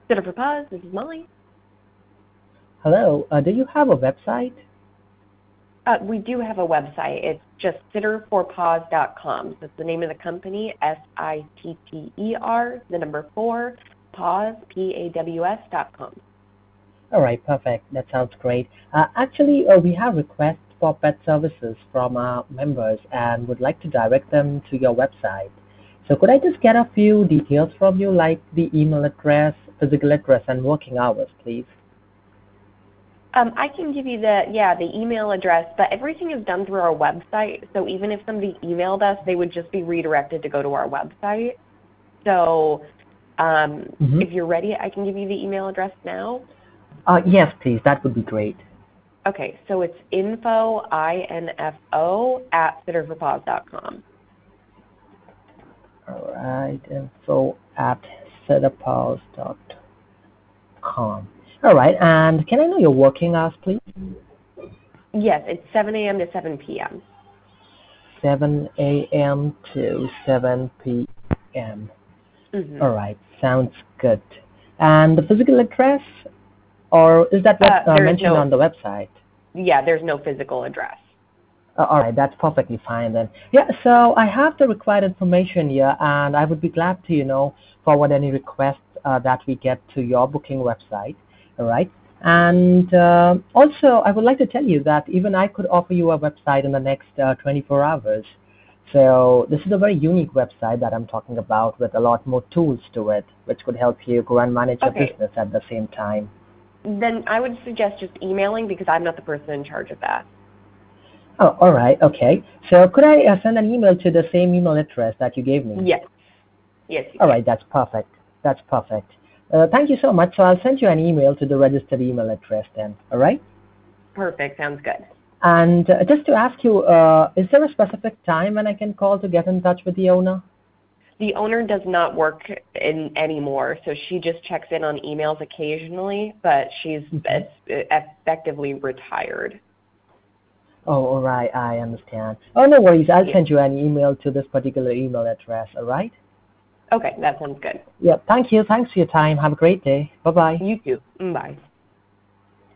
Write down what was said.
Sitter for Paws, this is Molly. Hello, do you have a website? We do have a website. It's just sitterforpaws.com. That's the name of the company, SITTER, the number 4, paws, PAWS.com. All right, perfect. That sounds great. Actually, we have requests for pet services from our members and would like to direct them to your website. So could I just get a few details from you, like the email address, physical address, and working hours, please? I can give you the email address, but everything is done through our website. So even if somebody emailed us, they would just be redirected to go to our website. So if you're ready, I can give you the email address now. Yes, please. That would be great. Okay, so it's info, I-N-F-O, at sitterforpaws.com. All right, info at sitterpaws.com. All right, and can I know your working hours, please? Yes, it's 7 a.m. to 7 p.m. 7 a.m. to 7 p.m. Mm-hmm. All right, sounds good. And the physical address, or is that what mentioned on the website? Yeah, there's no physical address. All right, that's perfectly fine then. Yeah, so I have the required information here, and I would be glad to, forward any requests that we get to your booking website. All right. And also, I would like to tell you that even I could offer you a website in the next 24 hours. So this is a very unique website that I'm talking about with a lot more tools to it, which could help you grow and manage your business at the same time. Then I would suggest just emailing because I'm not the person in charge of that. Oh, all right. Okay. So could I send an email to the same email address that you gave me? Yes. Yes. All right. That's perfect. That's perfect. Thank you so much. So I'll send you an email to the registered email address then. All right? Perfect. Sounds good. And just to ask you, is there a specific time when I can call to get in touch with the owner? The owner does not work anymore, so she just checks in on emails occasionally, but she's effectively retired. Oh, all right. I understand. Oh, no worries. I'll send you an email to this particular email address. All right? Okay, that sounds good. Yeah. Thank you. Thanks for your time. Have a great day. Bye-bye. You too. Bye.